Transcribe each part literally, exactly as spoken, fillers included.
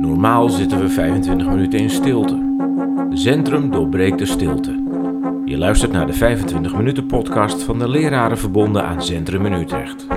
Normaal zitten we vijfentwintig minuten in stilte. Zentrum doorbreekt de stilte. Je luistert naar de vijfentwintig minuten podcast van de lerarenverbonden aan Zentrum in Utrecht.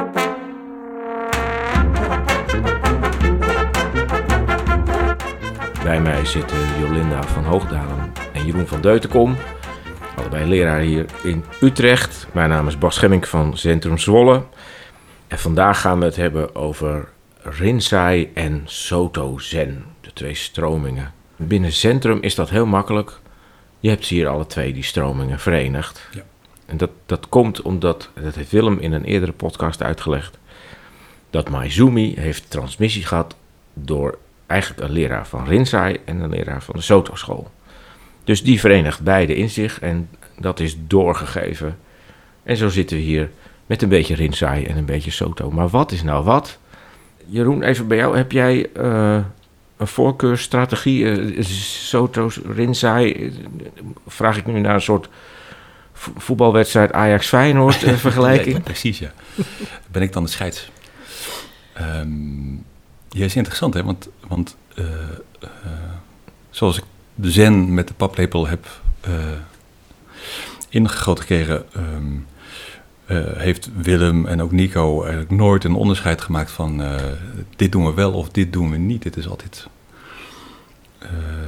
Bij mij zitten Jolinda van Hoogdalen en Jeroen van Deutenkom. Allebei leraar hier in Utrecht. Mijn naam is Bas Schemmink van Centrum Zwolle. En vandaag gaan we het hebben over Rinzai en Soto Zen, de twee stromingen. Binnen Centrum is dat heel makkelijk. Je hebt hier alle twee die stromingen verenigd. Ja. En dat, dat komt omdat, dat heeft Willem in een eerdere podcast uitgelegd, dat Maezumi heeft transmissie gehad door eigenlijk een leraar van Rinzai en een leraar van de Soto school. Dus die verenigt beide in zich en dat is doorgegeven. En zo zitten we hier met een beetje Rinzai en een beetje Soto. Maar wat is nou wat? Jeroen, even bij jou. Heb jij uh, een voorkeursstrategie? Uh, Soto, Rinzai? Uh, vraag ik nu naar een soort vo- voetbalwedstrijd Ajax-Feyenoord uh, vergelijking? Ja, precies, ja. Ben ik dan de scheids? Um, ja, is interessant, hè? Want, want uh, uh, zoals ik de zen met de paplepel heb uh, ingegoten gekregen, um, uh, heeft Willem en ook Nico eigenlijk nooit een onderscheid gemaakt van uh, dit doen we wel of dit doen we niet. Dit is altijd uh,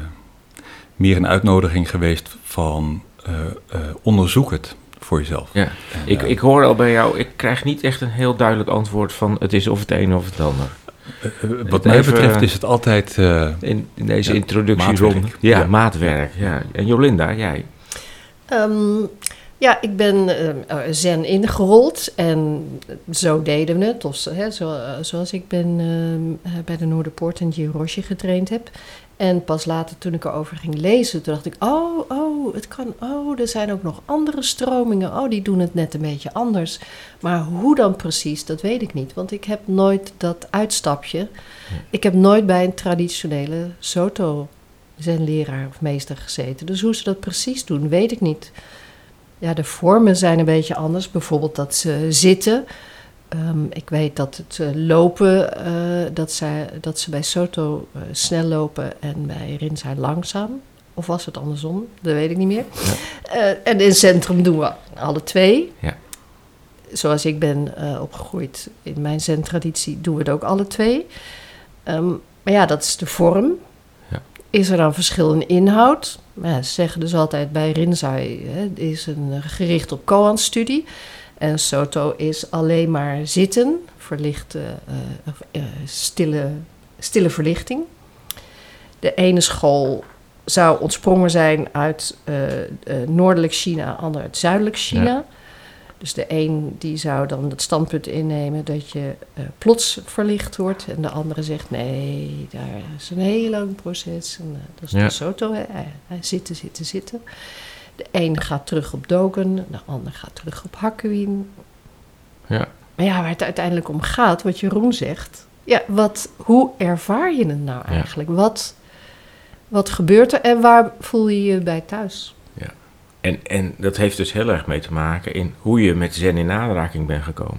meer een uitnodiging geweest van uh, uh, onderzoek het voor jezelf. Ja. En, ik, uh, ik hoor al bij jou, ik krijg niet echt een heel duidelijk antwoord van het is of het een of het ander. Uh, uh, wat mij betreft is het altijd Uh, in, in deze ja, introductie maatwerk. rond. Ja, Ja. maatwerk. Ja. En Jolinda, jij? Um, ja, ik ben uh, zen ingerold en zo deden we het. Of, hè, zo, uh, zoals ik ben uh, bij de Noorderpoort en Jiroshi getraind heb. En pas later toen ik erover ging lezen, toen dacht ik, oh, oh, het kan, oh, er zijn ook nog andere stromingen. Oh, die doen het net een beetje anders. Maar hoe dan precies, dat weet ik niet. Want ik heb nooit dat uitstapje. Ik heb nooit bij een traditionele Soto zenleraar of meester gezeten. Dus hoe ze dat precies doen, weet ik niet. Ja, de vormen zijn een beetje anders. Bijvoorbeeld dat ze zitten. Um, ik weet dat het uh, lopen, uh, dat, zij, dat ze bij Soto uh, snel lopen en bij Rinzai langzaam. Of was het andersom? Dat weet ik niet meer. Ja. Uh, en in Centrum doen we alle twee. Ja. Zoals ik ben uh, opgegroeid in mijn zen-traditie doen we het ook alle twee. Um, maar ja, dat is de vorm. Ja. Is er dan verschil in inhoud? Ja, ze zeggen dus altijd bij Rinzai hè, is een uh, gericht op koan-studie. En Soto is alleen maar zitten, verlichte, uh, uh, stille, stille verlichting. De ene school zou ontsprongen zijn uit uh, uh, noordelijk China, de andere uit zuidelijk China. Ja. Dus de een die zou dan het standpunt innemen dat je uh, plots verlicht wordt. En de andere zegt nee, daar is een heel lang proces. En, uh, dat is ja. de Soto, hè. Hij, hij zitten, zitten, zitten. De een gaat terug op Dogen, de ander gaat terug op Hakuin. Ja. Maar ja, waar het uiteindelijk om gaat, wat Jeroen zegt. Ja, wat, hoe ervaar je het nou eigenlijk? Ja. Wat, wat gebeurt er en waar voel je je bij thuis? Ja. En, en dat heeft dus heel erg mee te maken in hoe je met zen in aanraking bent gekomen.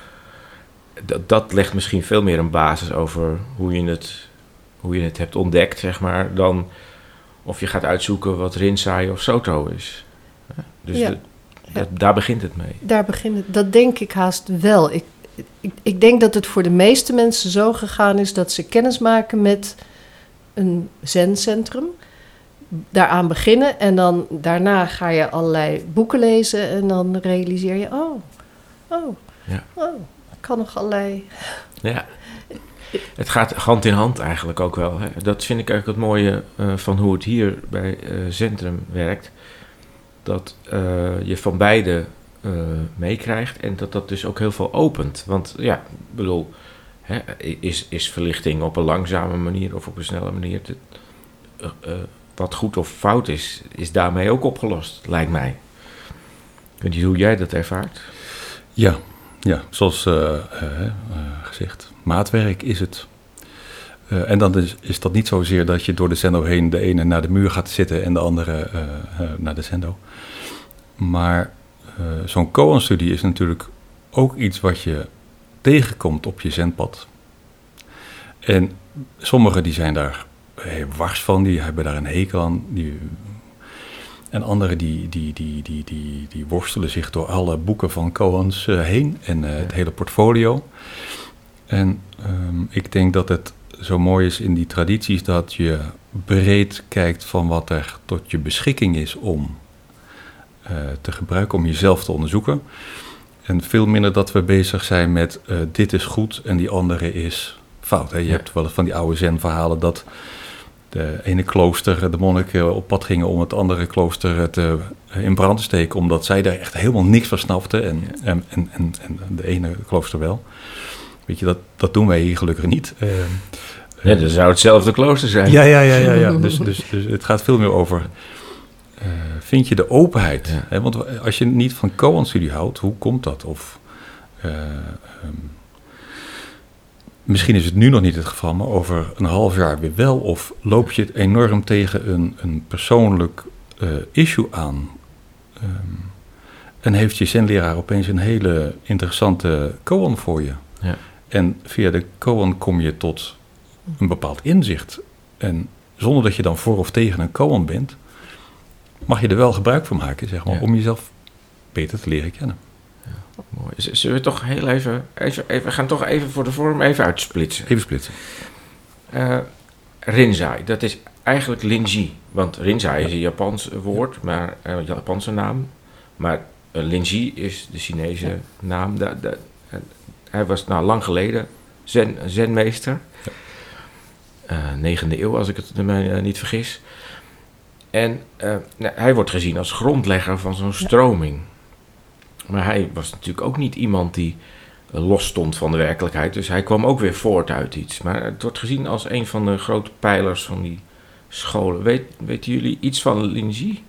Dat, dat legt misschien veel meer een basis over hoe je het, hoe je het hebt ontdekt, zeg maar, dan of je gaat uitzoeken wat Rinzai of Soto is. Dus ja. de, dat, ja. daar begint het mee. Daar begint het. Dat denk ik haast wel. Ik, ik, ik denk dat het voor de meeste mensen zo gegaan is dat ze kennis maken met een zencentrum. Daaraan beginnen en dan daarna ga je allerlei boeken lezen en dan realiseer je, oh, oh, ja. oh, ik kan nog allerlei. Ja. Het gaat hand in hand eigenlijk ook wel. Hè. Dat vind ik eigenlijk het mooie uh, van hoe het hier bij uh, Centrum werkt. Dat uh, je van beide uh, meekrijgt en dat dat dus ook heel veel opent. Want ja, ik bedoel, hè, is, is verlichting op een langzame manier of op een snelle manier te, uh, uh, wat goed of fout is, is daarmee ook opgelost, lijkt mij. Weet je hoe jij dat ervaart? Ja, ja zoals uh, uh, uh, gezegd. Maatwerk is het. Uh, en dan is, is dat niet zozeer dat je door de zendo heen de ene naar de muur gaat zitten en de andere uh, uh, naar de zendo. Maar uh, zo'n koan-studie is natuurlijk ook iets wat je tegenkomt op je zendpad. En sommigen die zijn daar heel wars van, die hebben daar een hekel aan. Die, en anderen die, die, die, die, die, die worstelen zich door alle boeken van Cohen's uh, heen en uh, het hele portfolio. En um, ik denk dat het zo mooi is in die tradities dat je breed kijkt van wat er tot je beschikking is om uh, te gebruiken, om jezelf te onderzoeken. En veel minder dat we bezig zijn met uh, dit is goed en die andere is fout. Hè? Je ja. hebt wel eens van die oude zen-verhalen dat de ene klooster, de monniken op pad gingen om het andere klooster te, in brand te steken, omdat zij daar echt helemaal niks van snapten en, ja. en, en, en, en de ene klooster wel. Weet je, dat, dat doen wij hier gelukkig niet. Uh, ja, dan zou hetzelfde klooster zijn. Ja, ja, ja, ja, ja. Dus, dus, dus het gaat veel meer over, uh, vind je de openheid? Ja. Hè? Want als je niet van Koan-studie houdt, hoe komt dat? Of uh, um, misschien is het nu nog niet het geval, maar over een half jaar weer wel. Of loop je het enorm tegen een, een persoonlijk uh, issue aan? Um, en heeft je zenleraar opeens een hele interessante koan voor je? Ja. En via de koan kom je tot een bepaald inzicht. En zonder dat je dan voor of tegen een koan bent, mag je er wel gebruik van maken, zeg maar, ja. om jezelf beter te leren kennen. Ja, mooi. Zullen we toch heel even, even, even, we gaan toch even voor de vorm even uitsplitsen. Even splitsen. Uh, Rinzai, dat is eigenlijk Linji. Want Rinzai ja. is een Japans woord, maar een uh, Japanse naam. Maar uh, Linji is de Chinese ja. naam. Da, da, uh, hij was nou lang geleden zen, zenmeester. Ja. Uh, negende eeuw, als ik het me uh, niet vergis. En uh, nou, hij wordt gezien als grondlegger van zo'n stroming. Maar hij was natuurlijk ook niet iemand die uh, los stond van de werkelijkheid. Dus hij kwam ook weer voort uit iets. Maar het wordt gezien als een van de grote pijlers van die scholen. Weet, weten jullie iets van Linji?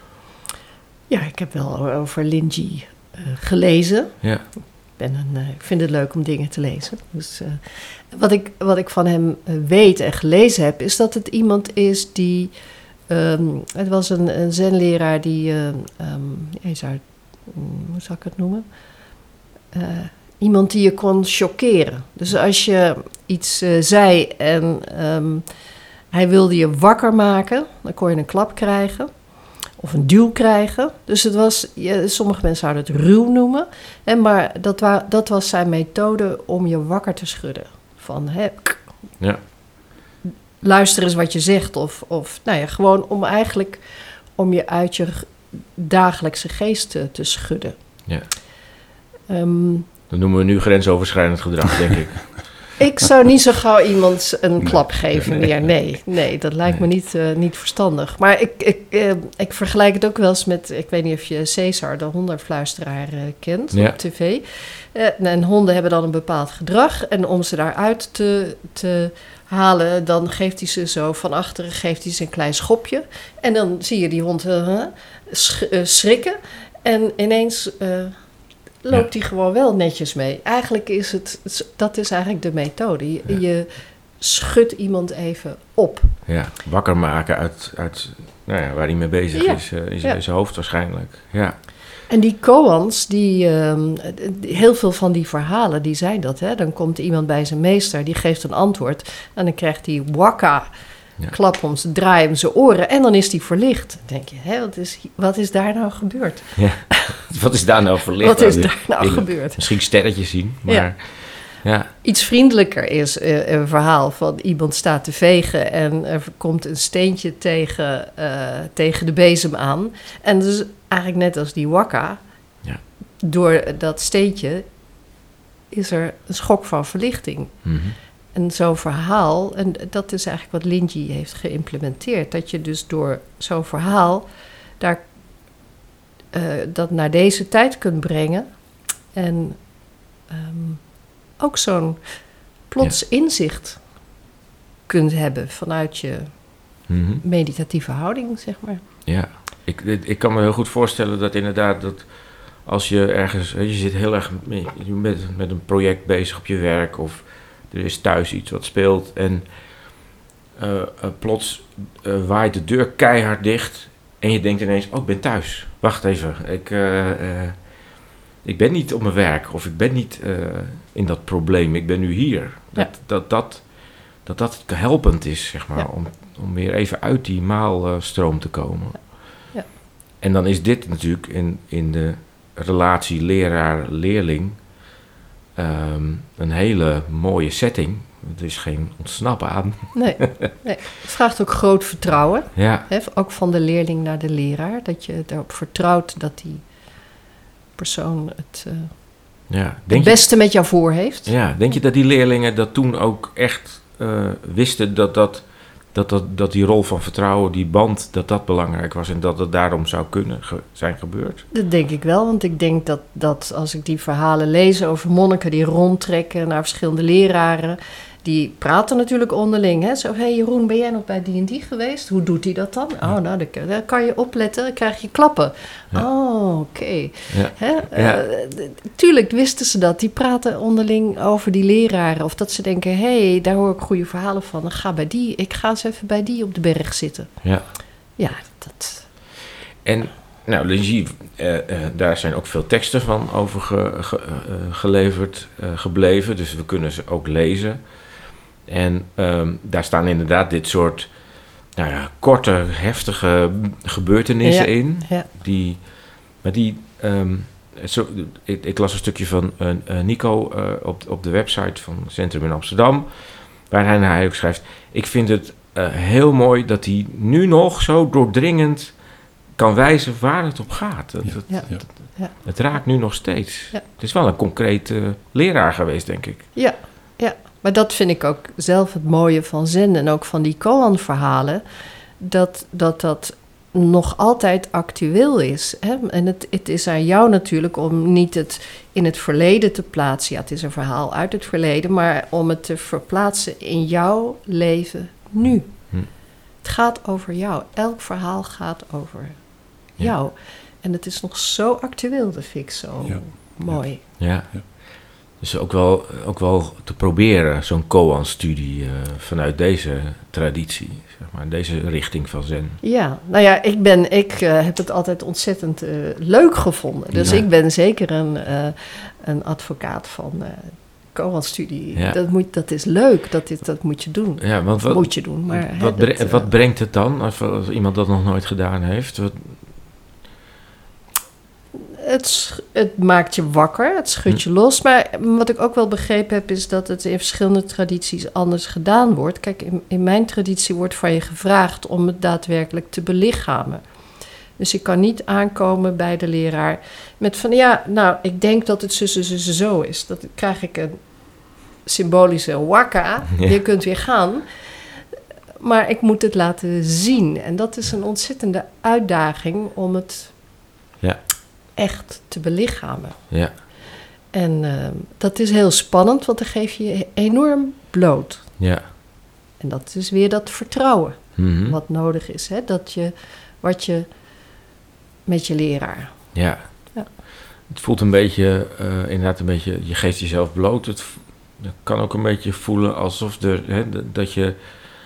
Ja, ik heb wel over Linji uh, gelezen. Ja. Ik, ben een, uh, ik vind het leuk om dingen te lezen. Dus, uh, wat, ik, wat ik van hem uh, weet en gelezen heb, is dat het iemand is die... Um, het was een, een zenleraar die... Uh, um, je zou, um, hoe zou ik het noemen? Uh, iemand die je kon chockeren. Dus als je iets uh, zei en um, hij wilde je wakker maken, dan kon je een klap krijgen. Of een duw krijgen. Dus het was, ja, sommige mensen zouden het ruw noemen. Hè, maar dat, wa, dat was zijn methode om je wakker te schudden. Van, hè, ja. luister eens wat je zegt. Of, of nou ja, gewoon om eigenlijk om je uit je dagelijkse geest te, te schudden. Ja. Um, dat noemen we nu grensoverschrijdend gedrag, denk ik. Ik zou niet zo gauw iemand een nee, klap geven meer. Nee, nee dat lijkt nee. me niet, uh, niet verstandig. Maar ik, ik, uh, ik vergelijk het ook wel eens met... Ik weet niet of je Cesar, de hondenfluisteraar, uh, kent ja. op tv. Uh, en honden hebben dan een bepaald gedrag. En om ze daaruit te, te halen, dan geeft hij ze zo van achteren... geeft hij ze een klein schopje. En dan zie je die hond uh, sch- uh, schrikken. En ineens... Uh, loopt hij ja. gewoon wel netjes mee. Eigenlijk is het, dat is eigenlijk de methode. Je, ja. je schudt iemand even op. Ja, wakker maken uit, uit nou ja, waar hij mee bezig ja. is, uh, is ja. in zijn hoofd waarschijnlijk. Ja. En die koans, die, um, heel veel van die verhalen, die zijn dat. Hè? Dan komt iemand bij zijn meester, die geeft een antwoord. En dan krijgt hij wakka, ja. klap om zijn, draai om zijn oren. En dan is hij verlicht. Dan denk je, hè, wat, is, wat is daar nou gebeurd? Ja. Wat is daar nou verlicht? Wat is daar nou in, gebeurd? Misschien sterretjes zien, maar... Ja. Ja. Iets vriendelijker is uh, een verhaal van iemand staat te vegen... en er komt een steentje tegen, uh, tegen de bezem aan. En dus eigenlijk net als die wakka... Ja. door dat steentje is er een schok van verlichting. Mm-hmm. En zo'n verhaal, en dat is eigenlijk wat Linji heeft geïmplementeerd... dat je dus door zo'n verhaal... daar Uh, dat naar deze tijd kunt brengen. En um, ook zo'n plots ja. inzicht kunt hebben vanuit je mm-hmm. meditatieve houding, zeg maar. Ja, ik, ik kan me heel goed voorstellen dat inderdaad dat als je ergens, je zit heel erg met, met een project bezig op je werk of er is thuis iets wat speelt en uh, uh, plots uh, waait de deur keihard dicht en je denkt ineens, oh, ik ben thuis. Wacht even, ik, uh, uh, ik ben niet op mijn werk of ik ben niet uh, in dat probleem, ik ben nu hier. Dat, ja. dat, dat, dat dat helpend is, zeg maar, Ja. om, om weer even uit die maalstroom te komen. Ja. Ja. En dan is dit natuurlijk in, in de relatie leraar-leerling um, een hele mooie setting. Er is geen ontsnappen aan. Nee, nee. Het vraagt ook groot vertrouwen. Ja, Hè? Ook van de leerling naar de leraar. Dat je erop vertrouwt dat die persoon het, uh, ja. het Denk je, beste met jou voor heeft. ja, denk je dat die leerlingen dat toen ook echt uh, wisten dat, dat, dat, dat, dat die rol van vertrouwen, die band, dat dat belangrijk was en dat het daarom zou kunnen ge- zijn gebeurd? Dat denk ik wel, want ik denk dat, dat als ik die verhalen lees over monniken die rondtrekken naar verschillende leraren, die praten natuurlijk onderling. Hè? Zo, hé hey Jeroen, ben jij nog bij die en die geweest? Hoe doet hij dat dan? Ja. Oh, nou, daar, daar kan je opletten, dan krijg je klappen. Ja. Oh, oké. Okay. Ja. Ja. Uh, tuurlijk wisten ze dat. Die praten onderling over die leraren. Of dat ze denken, hé, hey, daar hoor ik goede verhalen van. Dan ga bij die, ik ga eens even bij die op de berg zitten. Ja. Ja, dat... En... Nou, dus je, uh, uh, daar zijn ook veel teksten van over ge, ge, uh, geleverd, uh, gebleven. Dus we kunnen ze ook lezen. En um, daar staan inderdaad dit soort nou ja, korte, heftige gebeurtenissen ja, in. Ja. Die, maar die... Um, zo, ik, ik las een stukje van uh, uh, Nico uh, op, op de website van Centrum in Amsterdam. Waar hij, hij ook schrijft... Ik vind het uh, heel mooi dat hij nu nog zo doordringend kan wijzen waar het op gaat. Het, ja, het, ja. Het, ja. het raakt nu nog steeds. Ja. Het is wel een concrete uh, leraar geweest, denk ik. Ja, ja, maar dat vind ik ook zelf het mooie van Zen en ook van die koan-verhalen. Dat, dat dat nog altijd actueel is. Hè? En het, het is aan jou natuurlijk om niet het in het verleden te plaatsen. Ja, het is een verhaal uit het verleden, maar om het te verplaatsen in jouw leven nu. Hm. Het gaat over jou. Elk verhaal gaat over ja. jou. En het is nog zo actueel, dat vind ik zo ja. mooi. Ja. ja. Dus ook wel, ook wel te proberen, zo'n koan-studie uh, vanuit deze traditie, zeg maar, deze richting van Zen. Ja, nou ja, ik, ben, ik uh, heb het altijd ontzettend uh, leuk gevonden. Dus ja. ik ben zeker een, uh, een advocaat van uh, koan-studie. Ja. Dat, moet, dat is leuk, dat, is, dat moet je doen. Ja, want wat, moet je doen. Maar, wat, hè, bre- dat, uh, wat brengt het dan, als, als iemand dat nog nooit gedaan heeft? Wat... Het, het maakt je wakker, het schudt je los. Maar wat ik ook wel begrepen heb, is dat het in verschillende tradities anders gedaan wordt. Kijk, in, in mijn traditie wordt van je gevraagd om het daadwerkelijk te belichamen. Dus ik kan niet aankomen bij de leraar met van, ja, nou, ik denk dat het zo, zo, zo, zo is. Dan krijg ik een symbolische wakka, ja. Je kunt weer gaan. Maar ik moet het laten zien. En dat is een ontzettende uitdaging om het... Ja. echt te belichamen. Ja. En uh, dat is heel spannend, want dan geef je je enorm bloot. Ja. En dat is weer dat vertrouwen mm-hmm. wat nodig is. Hè? Dat je, wat je met je leraar. Ja. ja. Het voelt een beetje, uh, inderdaad een beetje, je geeft jezelf bloot. Het, het kan ook een beetje voelen alsof er, hè, dat je...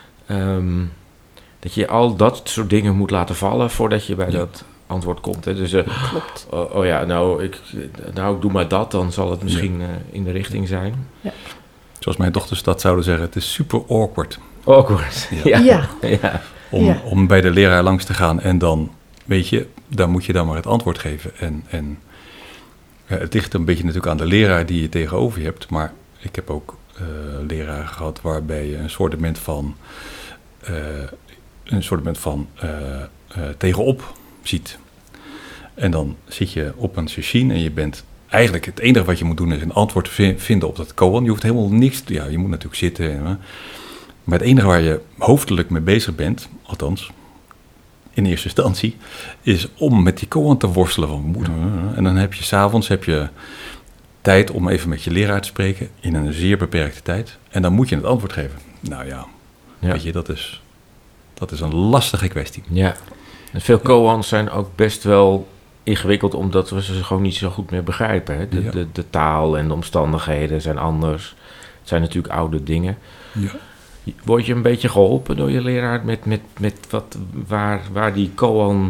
Um, dat je al dat soort dingen moet laten vallen voordat je bij ja. dat... antwoord komt. Hè? Dus, uh, Klopt. Oh, oh ja, nou ik, nou, doe maar dat, dan zal het misschien ja. uh, in de richting zijn. Ja. Zoals mijn dochters dat zouden zeggen, het is super awkward. Awkward, ja. ja. ja. ja. Om, ja. om bij de leraar langs te gaan en dan, weet je, dan moet je dan maar het antwoord geven. En, en uh, het ligt een beetje natuurlijk aan de leraar die je tegenover je hebt, maar ik heb ook uh, leraren gehad waarbij je een soortement van, uh, een soortement van uh, uh, tegenop ziet. En dan zit je op een sesshin en je bent eigenlijk het enige wat je moet doen is een antwoord vinden op dat koan. Je hoeft helemaal niks te, ja, je moet natuurlijk zitten. En, maar het enige waar je hoofdelijk mee bezig bent, althans in eerste instantie, is om met die koan te worstelen van moeder. En dan heb je 's avonds heb je tijd om even met je leraar te spreken in een zeer beperkte tijd. En dan moet je het antwoord geven. Nou ja, ja. weet je, dat is, dat is een lastige kwestie. Ja. En veel koans zijn ook best wel ingewikkeld, omdat we ze gewoon niet zo goed meer begrijpen. Hè? De, ja. de, de taal en de omstandigheden zijn anders. Het zijn natuurlijk oude dingen. Ja. Word je een beetje geholpen door je leraar met, met, met wat, waar, waar die koan...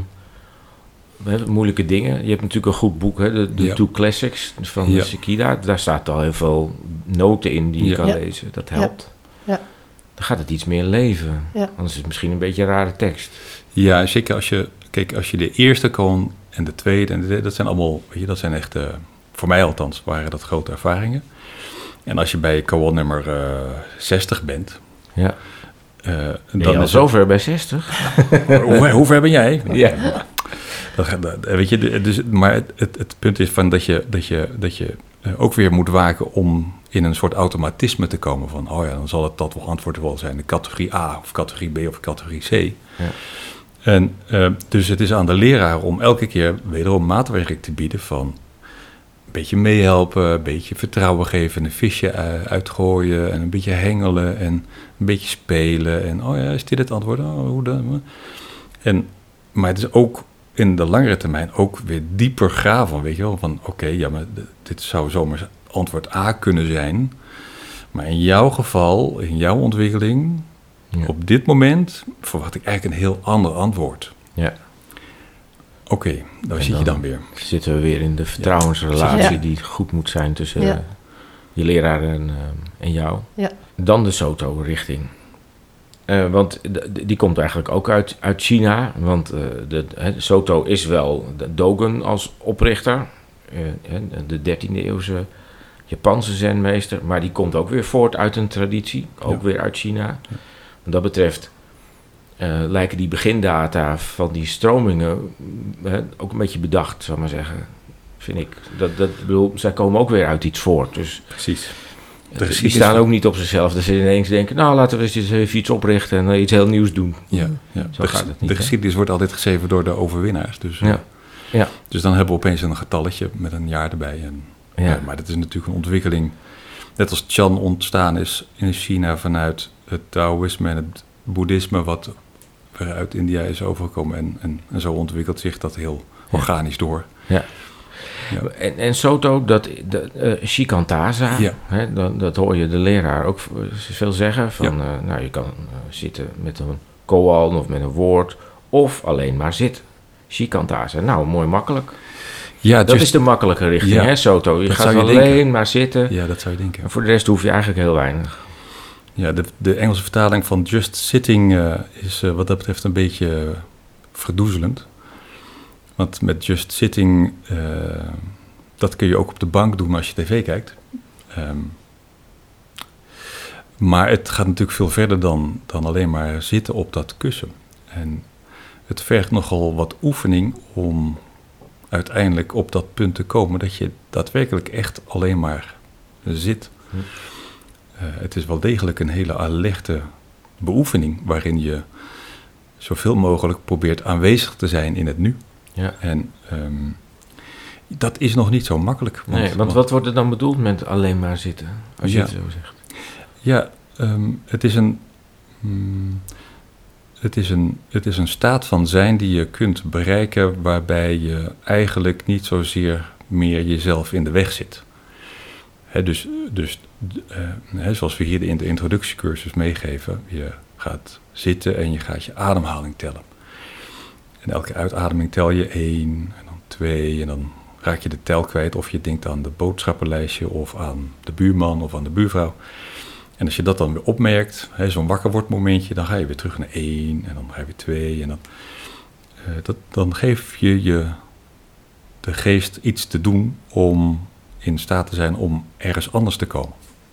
moeilijke dingen. Je hebt natuurlijk een goed boek, hè? de, de ja. Two Classics van ja. Sekida. Daar staat al heel veel noten in die je ja. kan ja. lezen. Dat helpt. Ja. Ja. dan gaat het iets meer leven. Ja. Anders is het misschien een beetje een rare tekst. Ja, zeker als je, kijk, als je de eerste koan en de tweede en de derde, dat zijn allemaal, weet je, dat zijn echt, uh, voor mij althans, waren dat grote ervaringen. En als je bij koan nummer uh, zestig bent, Ja. Uh, Ben dan je al is zover bij zestig? hoe, hoe ver ben jij? Ja. Dat, dat, weet je, dus, maar het, het, het punt is van dat je, dat je, dat je ook weer moet waken om in een soort automatisme te komen van, oh ja, dan zal het dat wel antwoord wel zijn, de categorie A of categorie B of categorie C. Ja. En uh, dus het is aan de leraar om elke keer wederom maatwerk te bieden van een beetje meehelpen, een beetje vertrouwen geven, een visje uitgooien en een beetje hengelen en een beetje spelen. En oh ja, is dit het antwoord? Oh, hoe dan? En, maar het is ook in de langere termijn ook weer dieper graven, weet je wel, van oké, okay, ja, maar dit zou zomaar antwoord A kunnen zijn. Maar in jouw geval, in jouw ontwikkeling, ja. op dit moment verwacht ik eigenlijk een heel ander antwoord. Ja. Oké, okay, daar zit je dan weer. Zitten we weer in de vertrouwensrelatie ja. die goed moet zijn tussen ja. uh, je leraar en, uh, en jou. Ja. Dan de Soto-richting. Uh, want d- die komt eigenlijk ook uit, uit China. Want uh, de, de Soto is wel de Dogen als oprichter. Uh, de dertiende eeuwse Japanse zenmeester. Maar die komt ook weer voort uit een traditie. Ook ja. weer uit China. Ja. Wat dat betreft uh, lijken die begindata van die stromingen uh, ook een beetje bedacht, zal ik maar zeggen. Vind ik. Dat, dat, bedoel, zij komen ook weer uit iets voort. Dus precies. De die staan ook niet op zichzelf. Dat ze ineens denken, nou laten we eens even iets oprichten en iets heel nieuws doen. Ja, ja. Zo de, gaat het niet, de geschiedenis wordt altijd geschreven door de overwinnaars. Dus, ja. Ja. dus dan hebben we opeens een getalletje met een jaar erbij. En, ja. Ja, maar dat is natuurlijk een ontwikkeling. Net als Chan ontstaan is in China vanuit het Taoïsme en het Boeddhisme, wat uit India is overgekomen. En, en, en zo ontwikkelt zich dat heel organisch door. Ja. Ja. En, en Soto, dat, dat uh, Shikantaza, ja. hè, dat, dat hoor je de leraar ook veel zeggen. Van, ja. uh, nou, je kan uh, zitten met een koan of met een woord, of alleen maar zitten. Shikantaza, nou, mooi makkelijk. Ja, dat just, is de makkelijke richting, ja, hè, Soto. Je gaat je alleen denken. maar zitten. Ja, dat zou je denken. En voor de rest hoef je eigenlijk heel weinig. Ja, de, de Engelse vertaling van just sitting uh, is uh, wat dat betreft een beetje uh, verdoezelend. Want met just sitting, uh, dat kun je ook op de bank doen als je tv kijkt. Um, maar het gaat natuurlijk veel verder dan, dan alleen maar zitten op dat kussen. En het vergt nogal wat oefening om uiteindelijk op dat punt te komen dat je daadwerkelijk echt alleen maar zit. Hm. Uh, het is wel degelijk een hele alerte beoefening waarin je zoveel mogelijk probeert aanwezig te zijn in het nu. Ja. En um, dat is nog niet zo makkelijk. Want, nee, want, want wat wordt er dan bedoeld met alleen maar zitten, als je ja, het zo zegt? Ja, um, het is een... Um, het is een, het is een staat van zijn die je kunt bereiken waarbij je eigenlijk niet zozeer meer jezelf in de weg zit. He, dus dus uh, he, zoals we hier in de introductiecursus meegeven, je gaat zitten en je gaat je ademhaling tellen. En elke uitademing tel je één, en dan twee, en dan raak je de tel kwijt. Of je denkt aan de boodschappenlijstje, of aan de buurman, of aan de buurvrouw. En als je dat dan weer opmerkt, hè, zo'n wakker wordt momentje, dan ga je weer terug naar één, en dan ga je weer twee. En dan, uh, dat, dan geef je je de geest iets te doen om in staat te zijn om ergens anders te komen.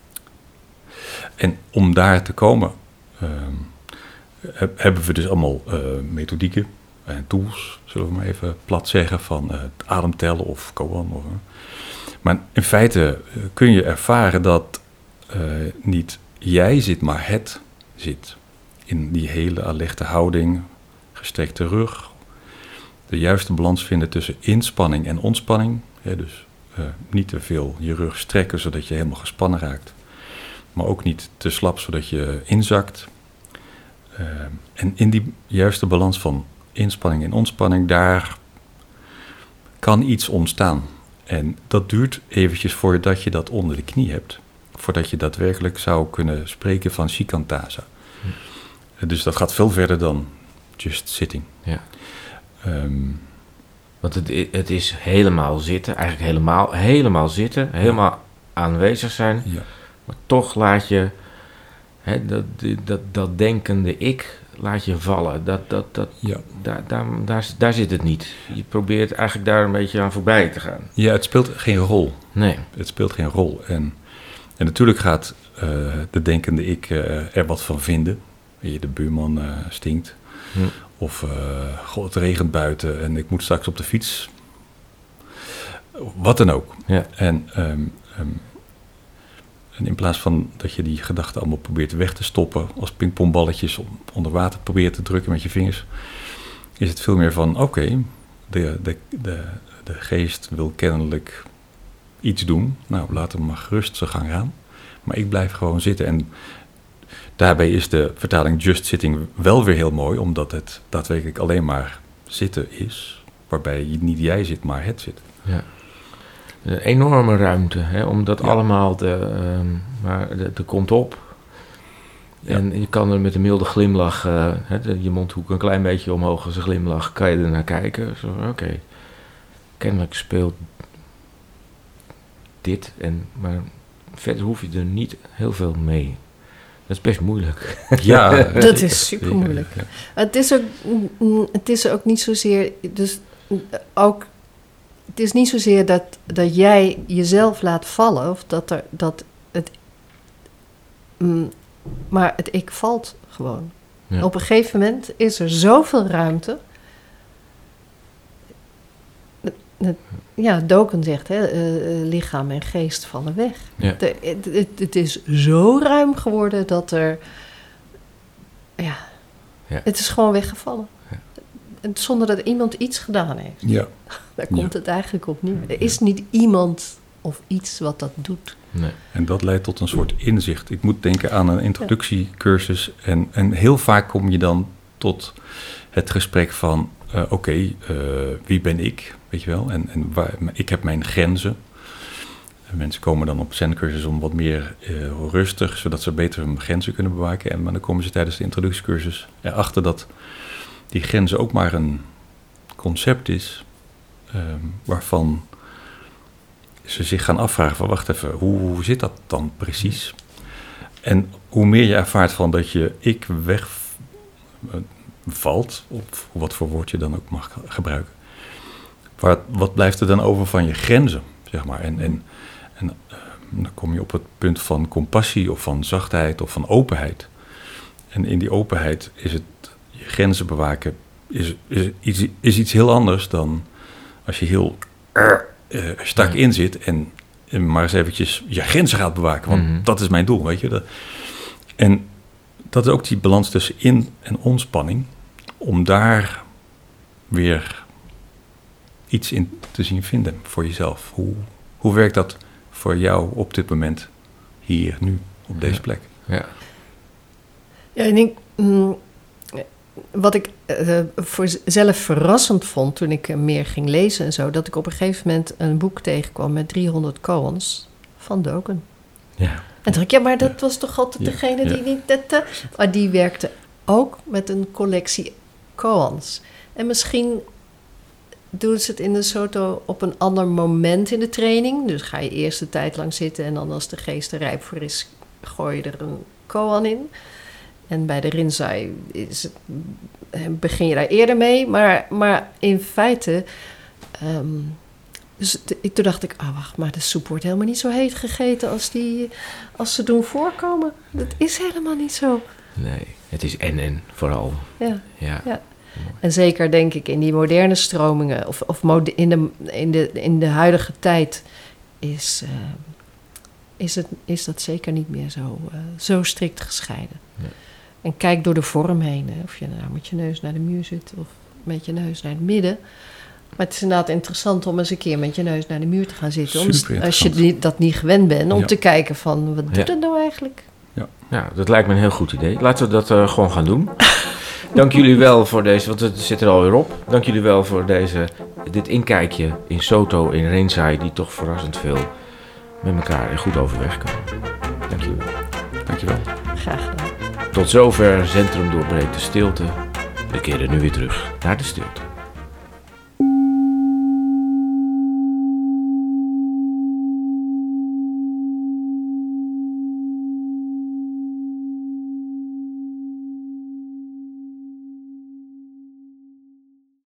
En om daar te komen, uh, hebben we dus allemaal uh, methodieken en tools, zullen we maar even plat zeggen, van uh, ademtellen of koan. Of, uh. Maar in feite uh, kun je ervaren dat uh, niet jij zit, maar het zit. In die hele alerte houding, gestrekte rug. De juiste balans vinden tussen inspanning en ontspanning. Ja, dus uh, niet te veel je rug strekken, zodat je helemaal gespannen raakt. Maar ook niet te slap, zodat je inzakt. Uh, en in die juiste balans van inspanning en ontspanning, daar kan iets ontstaan. En dat duurt eventjes voordat je dat onder de knie hebt. Voordat je daadwerkelijk zou kunnen spreken van Shikantaza. Hm. Dus dat gaat veel verder dan just sitting. Ja. Um, Want het, het is helemaal zitten, eigenlijk helemaal, helemaal zitten, helemaal ja. aanwezig zijn. Ja. Maar toch laat je Hè, dat, dat, dat denkende ik laat je vallen. Dat, dat, dat, Ja. daar, daar, daar, daar zit het niet. Je probeert eigenlijk daar een beetje aan voorbij te gaan. Ja, het speelt geen rol. Nee. Het speelt geen rol. En, en natuurlijk gaat uh, de denkende ik uh, er wat van vinden. Weet je, de buurman uh, stinkt. Hm. Of uh, goh, het regent buiten en ik moet straks op de fiets. Wat dan ook. Ja. En, um, um, en in plaats van dat je die gedachten allemaal probeert weg te stoppen... als pingpongballetjes onder water probeert te drukken met je vingers... is het veel meer van, oké, okay, de, de, de, de geest wil kennelijk iets doen. Nou, laat hem maar gerust zijn gang gaan. Maar ik blijf gewoon zitten. En daarbij is de vertaling just sitting wel weer heel mooi... omdat het daadwerkelijk alleen maar zitten is... waarbij niet jij zit, maar het zit. Ja. Een enorme ruimte, hè, om dat Ja. allemaal te... Um, maar er komt op. Ja. En je kan er met een milde glimlach... Uh, hè, de, je mondhoek een klein beetje omhoog als een glimlach... kan je er naar kijken. Oké, okay. Kennelijk speelt dit. En, maar verder hoef je er niet heel veel mee. Dat is best moeilijk. Ja, Dat is super moeilijk. Ja. Het is ook, mm, het is ook niet zozeer, dus ook, het is niet zozeer dat, dat jij jezelf laat vallen, of dat er, dat het, mm, maar het ik valt gewoon. Ja. Op een gegeven moment is er zoveel ruimte. Ja, Doken zegt, hè, uh, lichaam en geest vallen weg. Ja. De, het, het, het is zo ruim geworden dat er... Ja, Ja. het is gewoon weggevallen. Ja. En zonder dat iemand iets gedaan heeft. Ja. Daar komt Ja. het eigenlijk op neer. Er is niet iemand of iets wat dat doet. Nee. En dat leidt tot een soort inzicht. Ik moet denken aan een introductiecursus. En, en heel vaak kom je dan tot het gesprek van... Uh, Oké, okay, uh, wie ben ik? Weet je wel? En, en waar, ik heb mijn grenzen. En mensen komen dan op zen-cursus om wat meer uh, rustig... zodat ze beter hun grenzen kunnen bewaken. En maar dan komen ze tijdens de introductiecursus erachter dat die grenzen ook maar een concept is... Uh, waarvan ze zich gaan afvragen van... wacht even, hoe, hoe zit dat dan precies? En hoe meer je ervaart van dat je ik wegvalt... of wat voor woord je dan ook mag gebruiken... Wat, wat blijft er dan over van je grenzen, zeg maar? En, en, en uh, dan kom je op het punt van compassie of van zachtheid of van openheid. En in die openheid is het je grenzen bewaken... is, is, is, is iets heel anders dan als je heel uh, uh, strak in zit... En, en maar eens eventjes je grenzen gaat bewaken. Want mm-hmm. dat is mijn doel, weet je. Dat, en dat is ook die balans tussen in- en ontspanning... om daar weer... iets in te zien vinden voor jezelf. Hoe, hoe werkt dat voor jou op dit moment, hier, nu, op deze ja. plek? Ja. Ja, en ik, mm, wat ik uh, voor zelf verrassend vond toen ik meer ging lezen en zo, dat ik op een gegeven moment een boek tegenkwam met driehonderd koans van Doken. Ja. En toen dacht ik, ja, maar dat ja. was toch altijd ja. degene ja. die niet... Dat, uh, maar die werkte ook met een collectie koans. En misschien... doen ze het in de Soto op een ander moment in de training. Dus ga je eerst de tijd lang zitten... en dan als de geest er rijp voor is... gooi je er een koan in. En bij de Rinzai is het, begin je daar eerder mee. Maar, maar in feite... Um, dus t- toen dacht ik... ah, wacht, maar de soep wordt helemaal niet zo heet gegeten... als, die, als ze doen voorkomen. Dat is helemaal niet zo. Nee, het is en-en vooral. Ja, ja. ja. En zeker denk ik in die moderne stromingen... of, of mode, in, de, in, de, in de huidige tijd... is, uh, is, het, is dat zeker niet meer zo, uh, zo strikt gescheiden. Ja. En kijk door de vorm heen. Hè, of je nou met je neus naar de muur zit... of met je neus naar het midden. Maar het is inderdaad interessant om eens een keer... met je neus naar de muur te gaan zitten. Om, als je die, dat niet gewend bent... om ja. te kijken van, wat doet ja. het nou eigenlijk? Ja. ja, dat lijkt me een heel goed idee. Laten we dat uh, gewoon gaan doen. Dank jullie wel voor deze, want het zit er alweer op. Dank jullie wel voor deze, dit inkijkje in Soto, in Rinzai, die toch verrassend veel met elkaar en goed overweg kan. Dank jullie wel. Dank je wel. Graag gedaan. Tot zover Centrum doorbreekt de stilte. We keren nu weer terug naar de stilte.